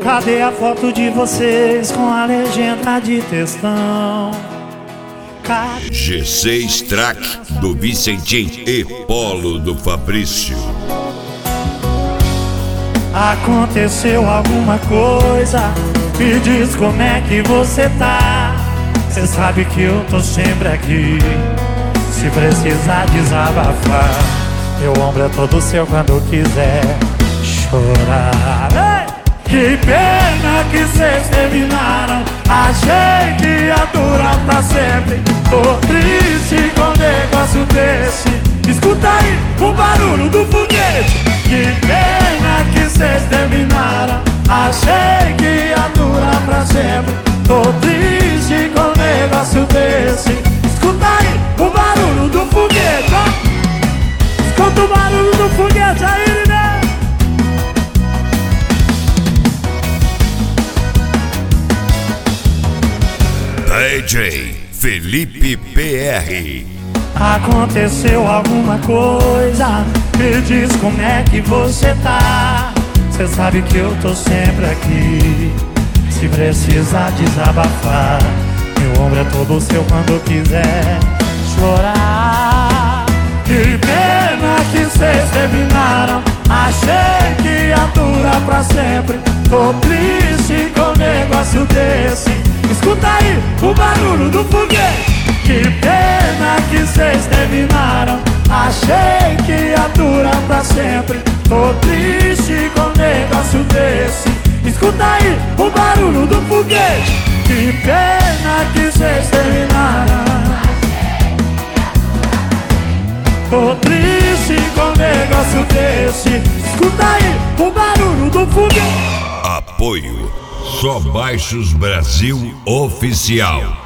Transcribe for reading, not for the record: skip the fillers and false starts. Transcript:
Cadê a foto de vocês com a legenda de textão? G6 Track do Vicentim e Polo do Fabrício. Aconteceu alguma coisa? Me diz como é que você tá. Cê sabe que eu tô sempre aqui, se precisar desabafar. Meu ombro é todo seu quando quiser chorar. Ei! Que pena que cês terminaram. Achei que ia durar pra sempre. Tô triste com um negócio desse. Escuta aí o barulho do foguete. Que pena que cês terminaram. Achei que ia durar pra sempre. Tô triste com um negócio desse. Escuta aí o barulho do foguete, ó. Escuta o barulho do foguete aí, né? DJ Felipe PR. Aconteceu alguma coisa? Me diz como é que você tá. Cê sabe que eu tô sempre aqui, se precisar desabafar. Meu ombro é todo seu quando quiser chorar. Que pena que cês terminaram. Achei que ia durar pra sempre. Tô triste com um negócio desse. Escuta aí o barulho do foguete. Que pena que cês terminaram. Achei que ia durar pra sempre. Tô triste com um negócio desse. Escuta aí o barulho do foguete. Que pena que cês terminaram. Tô triste com um negócio desse. Escuta aí o barulho do foguete. Apoio Só Baixos Brasil Oficial.